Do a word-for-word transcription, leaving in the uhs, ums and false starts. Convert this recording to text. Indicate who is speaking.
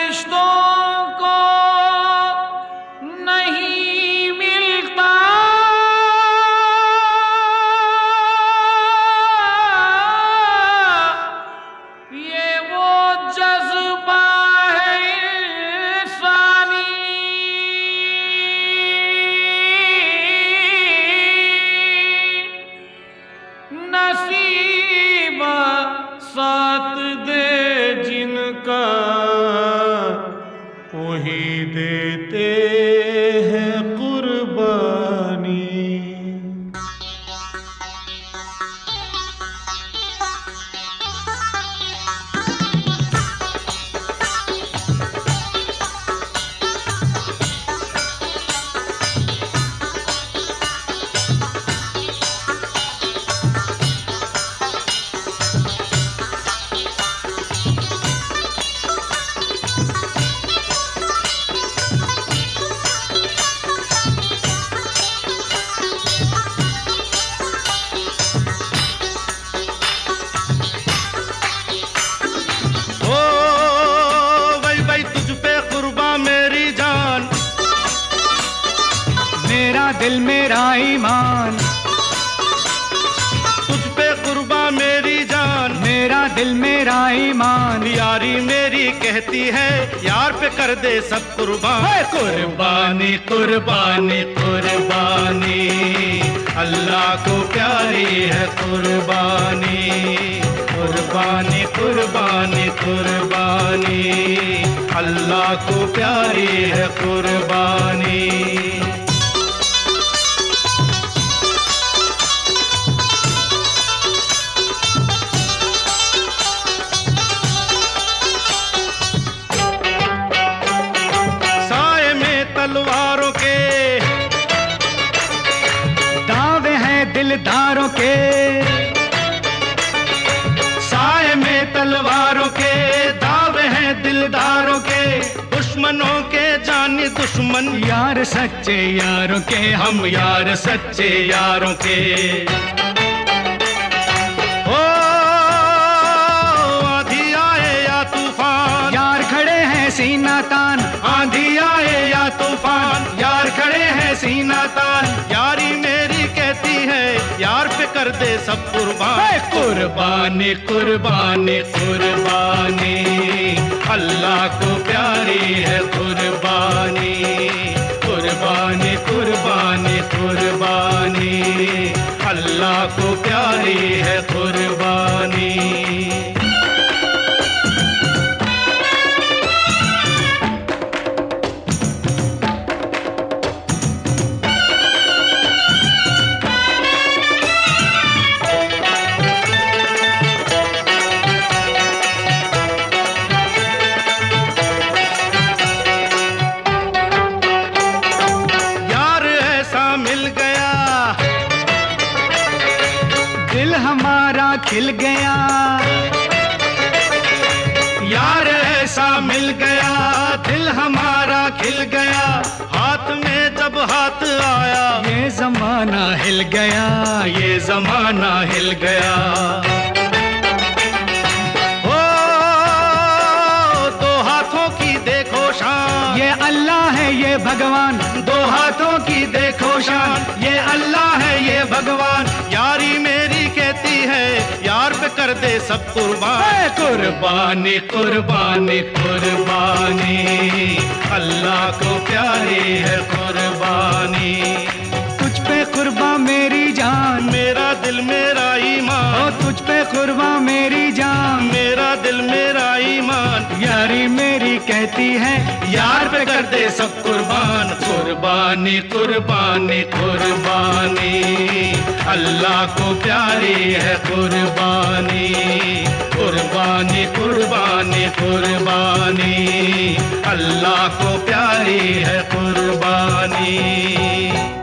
Speaker 1: फरिश्तों को नहीं मिलता, ये वो जज्बा है इंसानी। नसीब साथ दे जिनका, वही देते हैं कुर्बानी।
Speaker 2: मेरा दिल मेरा ईमान,
Speaker 3: तुझ पे कुर्बा मेरी जान,
Speaker 2: मेरा दिल मेरा ईमान।
Speaker 3: यारी मेरी कहती है यार पे कर दे सब कुर्बान। कुर्बानी कुर्बानी कुर्बानी, अल्लाह को प्यारी है कुर्बानी। कुर्बानी कुर्बानी कुर्बानी, अल्लाह को प्यारी है कुर्बानी। तलवारों के
Speaker 2: दावे हैं दिलदारों के,
Speaker 3: साए में तलवारों के दावे हैं दिलदारों के। दुश्मनों के जानी दुश्मन
Speaker 2: यार सच्चे यारों के,
Speaker 3: हम यार सच्चे यारों के। ओ आंधी आए या तूफान,
Speaker 2: यार खड़े हैं सीना तान।
Speaker 3: आंधी आए या तूफान, यार खड़े हैं सीना तान। यारी मेरी कहती है यार पे कर दे सब कुर्बान। कुर्बानी कुर्बानी कुर्बानी, अल्लाह को प्यारी है कुर्बानी। कुर्बानी कुर्बानी कुर्बानी, अल्लाह को प्यारी है कुर्बानी।
Speaker 2: दिल हमारा खिल गया,
Speaker 3: यार ऐसा मिल गया। दिल हमारा खिल गया, हाथ में जब हाथ आया
Speaker 2: ये जमाना हिल गया,
Speaker 3: ये जमाना हिल गया। ओ दो हाथों की देखो शान,
Speaker 2: ये अल्लाह है ये भगवान।
Speaker 3: दो हाथों की देखो शान, ये अल्लाह है ये भगवान। यारी मेरी कहती है यार पे कर दे सब कुर्बान। कुर्बानी कुर्बानी कुर्बानी, अल्लाह को प्यारी है कुर्बानी।
Speaker 2: तुझ पे कुर्बा मेरी जान,
Speaker 3: मेरा दिल मेरा ईमान।
Speaker 2: ओ तुझ पे कुर्बा मेरी जान,
Speaker 3: मेरा दिल मेरा ईमान।
Speaker 2: यारी मेरी कहती है
Speaker 3: यार पे कर दे सब कुर्बान। कुर्बानी कुर्बानी कुर्बानी, अल्लाह को प्यारी है कुर्बानी। कुर्बानी कुर्बानी कुर्बानी, अल्लाह को प्यारी है कुर्बानी।